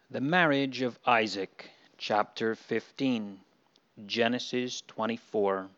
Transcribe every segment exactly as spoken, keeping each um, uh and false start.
The marriage of Isaac, chapter fifteen, Genesis twenty-four.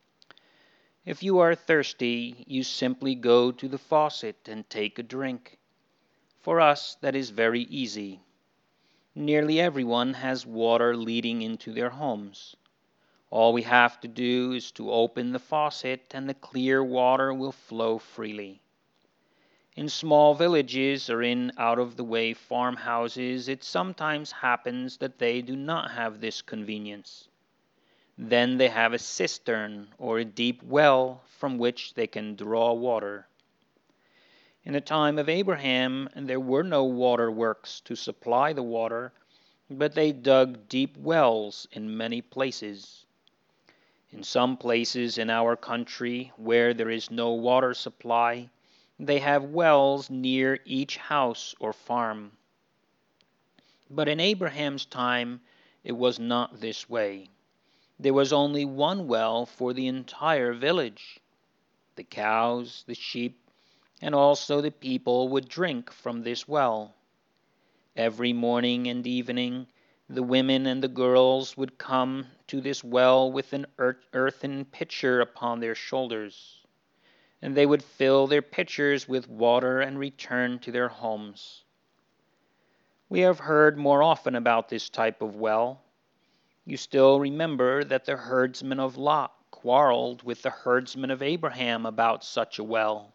If you are thirsty, you simply go to the faucet and take a drink. For us, that is very easy. Nearly everyone has water leading into their homes. All we have to do is to open the faucet and the clear water will flow freely. In small villages or in out-of-the-way farmhouses, it sometimes happens that they do not have this convenience. Then they have a cistern or a deep well from which they can draw water. In the time of Abraham, there were no waterworks to supply the water, but they dug deep wells in many places. In some places in our country where there is no water supply, they have wells near each house or farm. But in Abraham's time, it was not this way. There was only one well for the entire village. The cows, the sheep, and also the people would drink from this well. Every morning and evening, the women and the girls would come to this well with an earthen pitcher upon their shoulders, and they would fill their pitchers with water and return to their homes. We have heard more often about this type of well. You still remember that the herdsmen of Lot quarreled with the herdsmen of Abraham about such a well.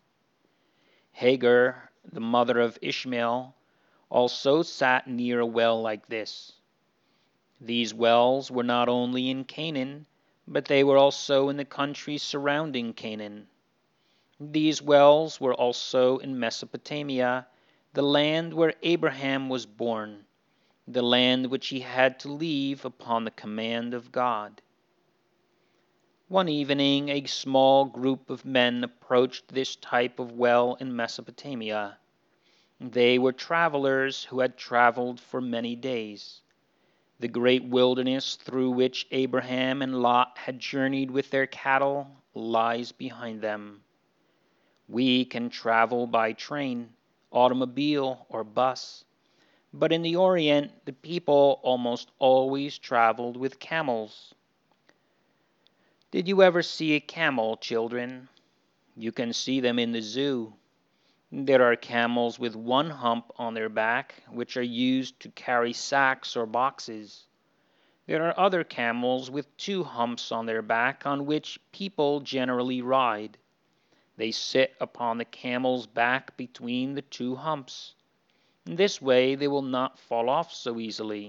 Hagar, the mother of Ishmael, also sat near a well like this. These wells were not only in Canaan, but they were also in the country surrounding Canaan. These wells were also in Mesopotamia, the land where Abraham was born, the land which he had to leave upon the command of God. One evening, a small group of men approached this type of well in Mesopotamia. They were travelers who had traveled for many days. The great wilderness through which Abraham and Lot had journeyed with their cattle lies behind them. We can travel by train, automobile, or bus, but in the Orient, the people almost always traveled with camels. Did you ever see a camel, children? You can see them in the zoo. There are camels with one hump on their back, which are used to carry sacks or boxes. There are other camels with two humps on their back on which people generally ride. They sit upon the camel's back between the two humps. In this way they will not fall off so easily.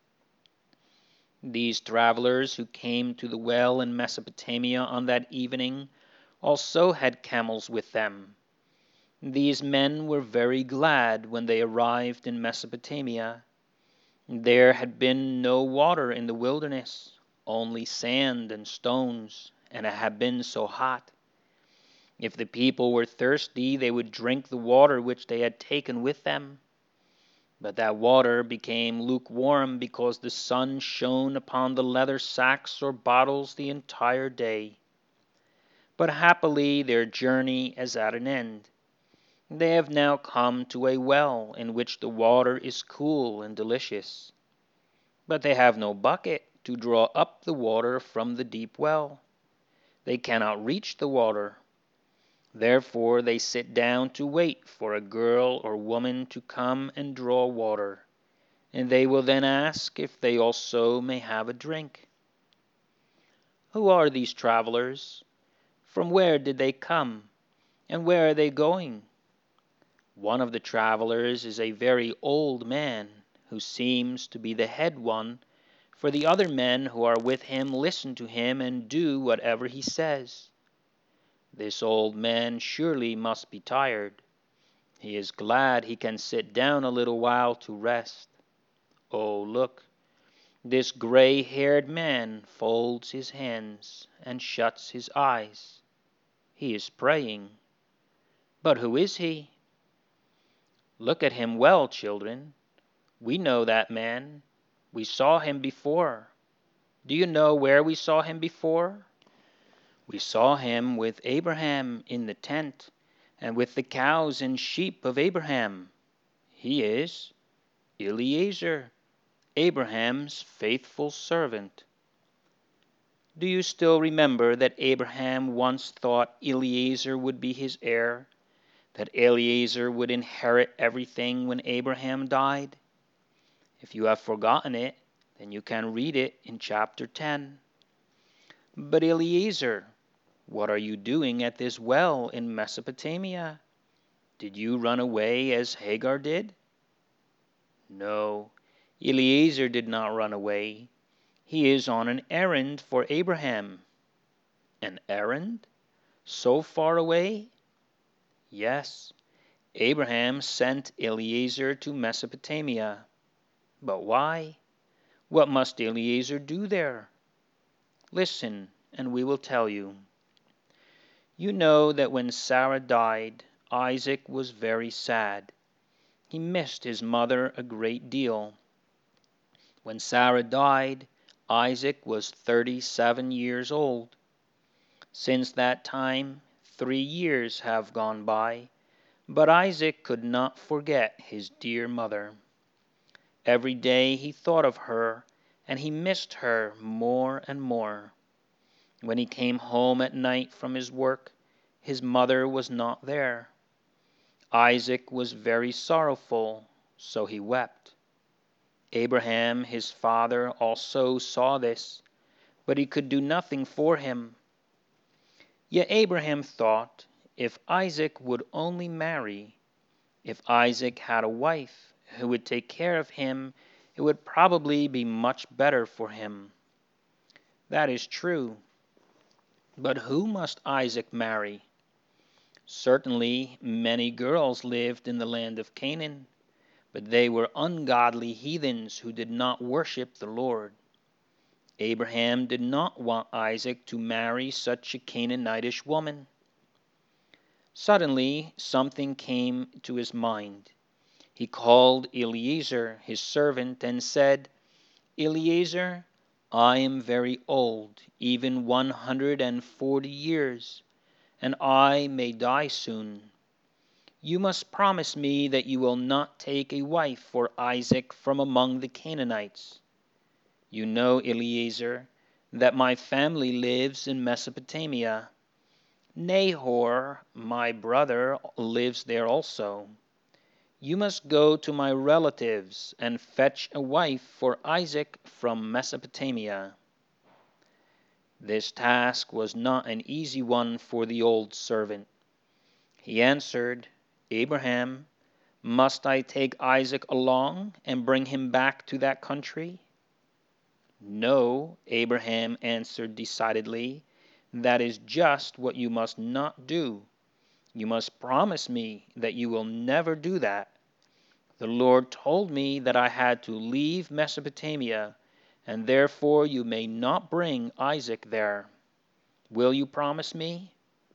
These travelers who came to the well in Mesopotamia on that evening also had camels with them. These men were very glad when they arrived in Mesopotamia. There had been no water in the wilderness, only sand and stones, and it had been so hot. If the people were thirsty, they would drink the water which they had taken with them. But that water became lukewarm because the sun shone upon the leather sacks or bottles the entire day. But happily their journey is at an end. They have now come to a well in which the water is cool and delicious. But they have no bucket to draw up the water from the deep well. They cannot reach the water. Therefore they sit down to wait for a girl or woman to come and draw water, and they will then ask if they also may have a drink. Who are these travelers? From where did they come? And where are they going? One of the travelers is a very old man, who seems to be the head one, for the other men who are with him listen to him and do whatever he says. This old man surely must be tired. He is glad he can sit down a little while to rest. Oh, look, this gray-haired man folds his hands and shuts his eyes. He is praying. But who is he? Look at him well, children. We know that man. We saw him before. Do you know where we saw him before? We saw him with Abraham in the tent, and with the cows and sheep of Abraham. He is Eliezer, Abraham's faithful servant. Do you still remember that Abraham once thought Eliezer would be his heir, that Eliezer would inherit everything when Abraham died? If you have forgotten it, then you can read it in chapter ten. But Eliezer, what are you doing at this well in Mesopotamia? Did you run away as Hagar did? No, Eliezer did not run away. He is on an errand for Abraham. An errand? So far away? Yes, Abraham sent Eliezer to Mesopotamia. But why? What must Eliezer do there? Listen, and we will tell you. You know that when Sarah died, Isaac was very sad. He missed his mother a great deal. When Sarah died, Isaac was thirty-seven years old. Since that time, three years have gone by, but Isaac could not forget his dear mother. Every day he thought of her, and he missed her more and more. When he came home at night from his work, his mother was not there. Isaac was very sorrowful, so he wept. Abraham, his father, also saw this, but he could do nothing for him. Yet Abraham thought, if Isaac would only marry, if Isaac had a wife who would take care of him, it would probably be much better for him. That is true. But who must Isaac marry? Certainly many girls lived in the land of Canaan, but they were ungodly heathens who did not worship the Lord. Abraham did not want Isaac to marry such a Canaanitish woman. Suddenly something came to his mind. He called Eliezer, his servant, and said, Eliezer, I am very old, even one hundred and forty years, and I may die soon. You must promise me that you will not take a wife for Isaac from among the Canaanites. You know, Eliezer, that my family lives in Mesopotamia. Nahor, my brother, lives there also. You must go to my relatives and fetch a wife for Isaac from Mesopotamia. This task was not an easy one for the old servant. He answered, Abraham, must I take Isaac along and bring him back to that country? No, Abraham answered decidedly, that is just what you must not do. You must promise me that you will never do that. The Lord told me that I had to leave Mesopotamia, and therefore you may not bring Isaac there. Will you promise me?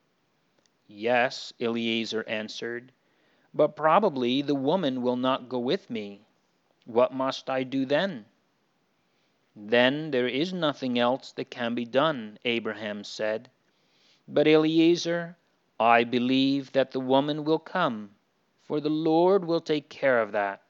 Yes, Eliezer answered, but probably the woman will not go with me. What must I do then? Then there is nothing else that can be done, Abraham said. But Eliezer, I believe that the woman will come, for the Lord will take care of that.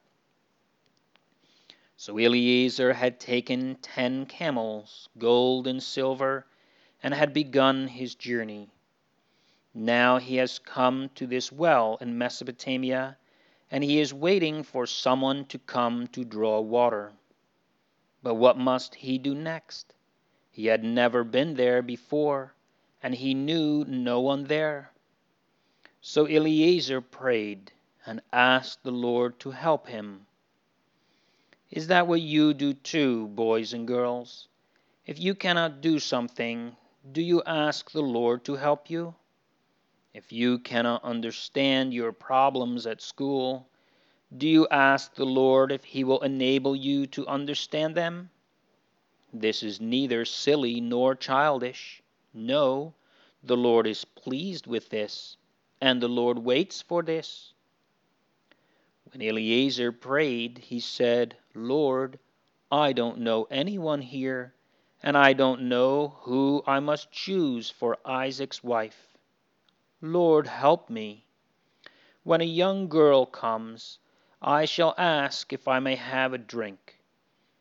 So Eliezer had taken ten camels, gold and silver, and had begun his journey. Now he has come to this well in Mesopotamia, and he is waiting for someone to come to draw water. But what must he do next? He had never been there before, and he knew no one there. So Eliezer prayed and asked the Lord to help him. Is that what you do too, boys and girls? If you cannot do something, do you ask the Lord to help you? If you cannot understand your problems at school, do you ask the Lord if He will enable you to understand them? This is neither silly nor childish. No, the Lord is pleased with this, and the Lord waits for this. When Eliezer prayed, he said, Lord, I don't know anyone here, and I don't know who I must choose for Isaac's wife. Lord, help me. When a young girl comes, I shall ask if I may have a drink.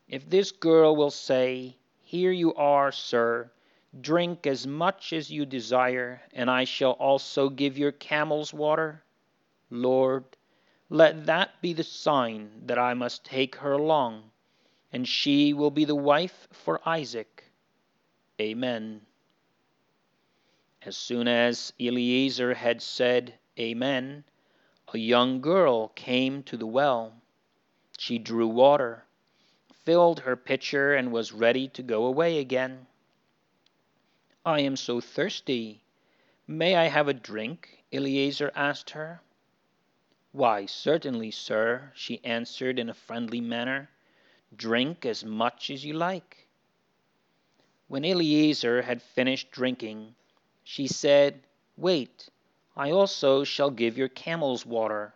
If this girl will say, 'Here you are, sir, drink as much as you desire, and I shall also give your camels water,' Lord, let that be the sign that I must take her along, and she will be the wife for Isaac. Amen." As soon as Eliezer had said, "Amen," a young girl came to the well. She drew water, filled her pitcher, and was ready to go away again. "I am so thirsty. May I have a drink?" Eliezer asked her. "Why, certainly, sir," she answered in a friendly manner. "Drink as much as you like." When Eliezer had finished drinking, she said, "Wait, I also shall give your camels water."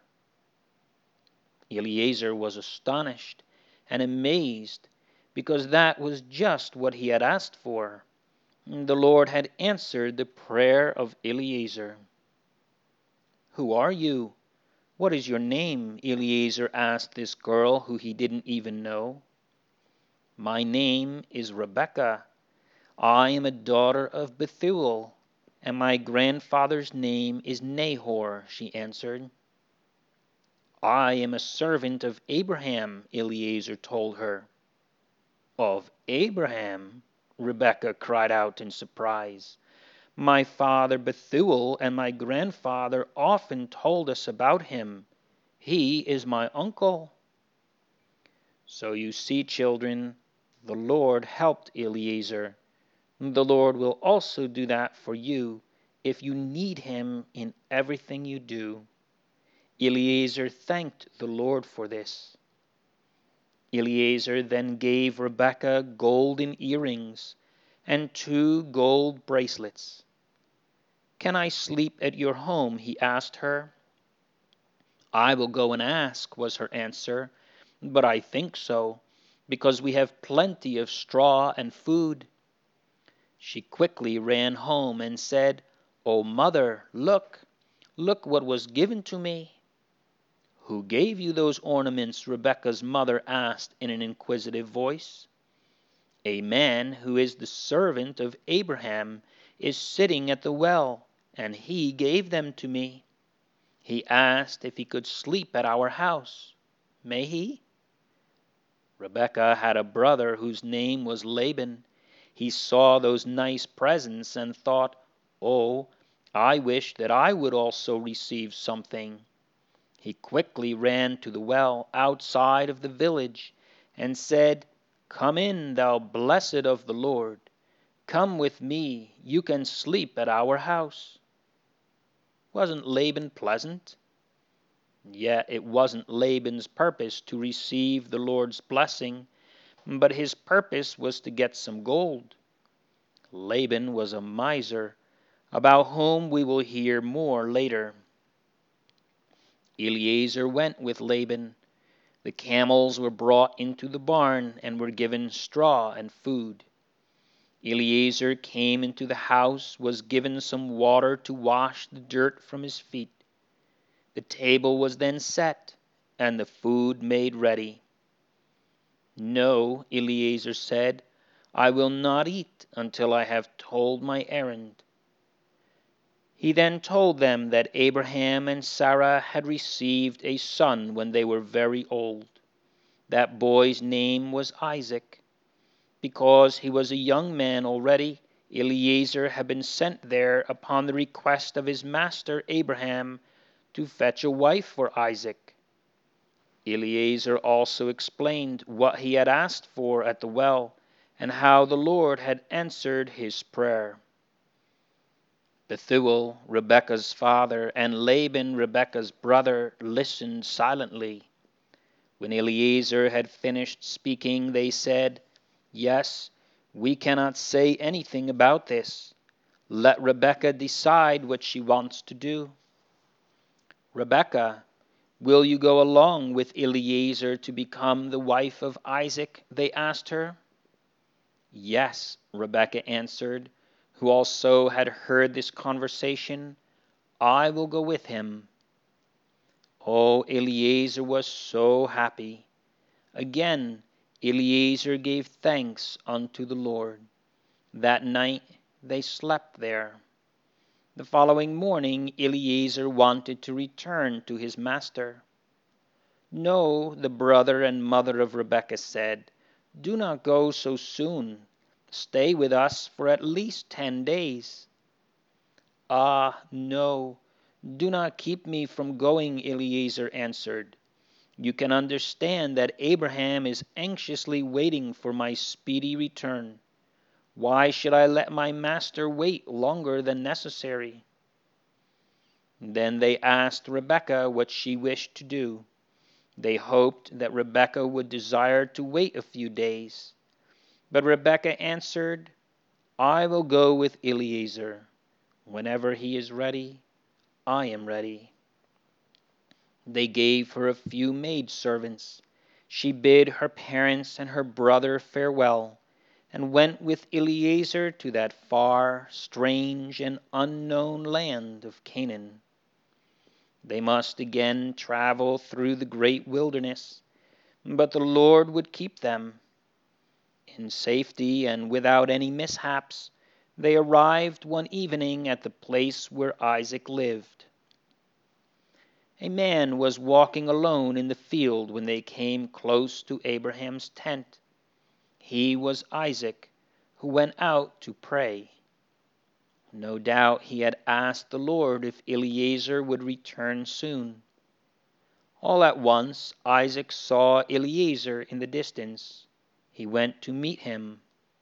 Eliezer was astonished and amazed, because that was just what he had asked for. The Lord had answered the prayer of Eliezer. "Who are you? What is your name?" Eliezer asked this girl who he didn't even know. "My name is Rebekah. I am a daughter of Bethuel, and my grandfather's name is Nahor," she answered. "I am a servant of Abraham," Eliezer told her. "Of Abraham?" Rebekah cried out in surprise. "My father Bethuel and my grandfather often told us about him. He is my uncle." So you see, children, the Lord helped Eliezer. The Lord will also do that for you if you need him in everything you do. Eliezer thanked the Lord for this. Eliezer then gave Rebekah golden earrings and two gold bracelets. "Can I sleep at your home?" he asked her. "I will go and ask," was her answer, "but I think so, because we have plenty of straw and food." She quickly ran home and said, "Oh, mother, look, look what was given to me." "Who gave you those ornaments?" Rebekah's mother asked in an inquisitive voice. "A man who is the servant of Abraham is sitting at the well, and he gave them to me. He asked if he could sleep at our house. May he?" Rebekah had a brother whose name was Laban. He saw those nice presents and thought, "Oh, I wish that I would also receive something." He quickly ran to the well outside of the village and said, "Come in, thou blessed of the Lord. Come with me, you can sleep at our house." Wasn't Laban pleasant? Yet it wasn't Laban's purpose to receive the Lord's blessing, but his purpose was to get some gold. Laban was a miser, about whom we will hear more later. Eliezer went with Laban. The camels were brought into the barn and were given straw and food. Eliezer came into the house, was given some water to wash the dirt from his feet. The table was then set, and the food made ready. "No," Eliezer said, "I will not eat until I have told my errand." He then told them that Abraham and Sarah had received a son when they were very old. That boy's name was Isaac. Because he was a young man already, Eliezer had been sent there upon the request of his master Abraham to fetch a wife for Isaac. Eliezer also explained what he had asked for at the well, and how the Lord had answered his prayer. Bethuel, Rebekah's father, and Laban, Rebekah's brother, listened silently. When Eliezer had finished speaking, they said, "Yes, we cannot say anything about this. Let Rebekah decide what she wants to do." "Rebekah, will you go along with Eliezer to become the wife of Isaac?" they asked her. "Yes," Rebekah answered, who also had heard this conversation, "I will go with him." Oh, Eliezer was so happy. Again, Eliezer gave thanks unto the Lord. That night they slept there. The following morning Eliezer wanted to return to his master. No, the brother and mother of Rebekah said, "Do not go so soon. Stay with us for at least ten days." "Ah, no, do not keep me from going," Eliezer answered. "You can understand that Abraham is anxiously waiting for my speedy return. Why should I let my master wait longer than necessary?" Then they asked Rebekah what she wished to do. They hoped that Rebekah would desire to wait a few days. But Rebekah answered, "I will go with Eliezer. Whenever he is ready, I am ready." They gave her a few maidservants. She bid her parents and her brother farewell, and went with Eliezer to that far, strange, and unknown land of Canaan. They must again travel through the great wilderness, but the Lord would keep them. In safety and without any mishaps, they arrived one evening at the place where Isaac lived. A man was walking alone in the field when they came close to Abraham's tent. He was Isaac, who went out to pray. No doubt he had asked the Lord if Eliezer would return soon. All at once Isaac saw Eliezer in the distance. He went to meet him.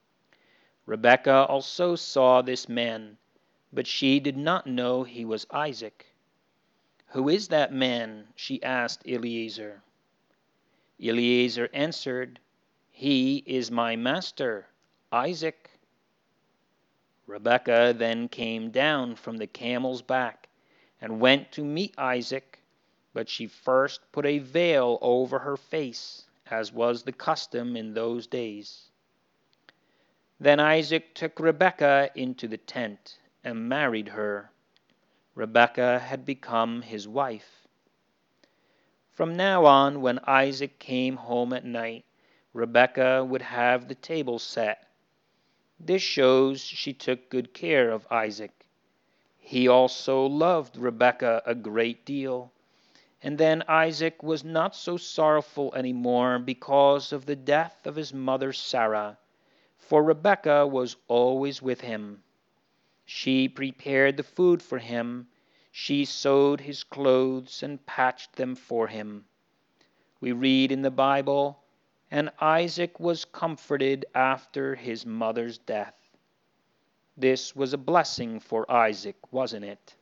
Rebekah also saw this man, but she did not know he was Isaac. "Who is that man?" she asked Eliezer. Eliezer answered, "He is my master, Isaac." Rebekah then came down from the camel's back and went to meet Isaac, but she first put a veil over her face, as was the custom in those days. Then Isaac took Rebekah into the tent and married her. Rebekah had become his wife. From now on, when Isaac came home at night, Rebekah would have the table set. This shows she took good care of Isaac. He also loved Rebekah a great deal. And then Isaac was not so sorrowful any more because of the death of his mother Sarah, for Rebekah was always with him. She prepared the food for him. She sewed his clothes and patched them for him. We read in the Bible, "And Isaac was comforted after his mother's death." This was a blessing for Isaac, wasn't it?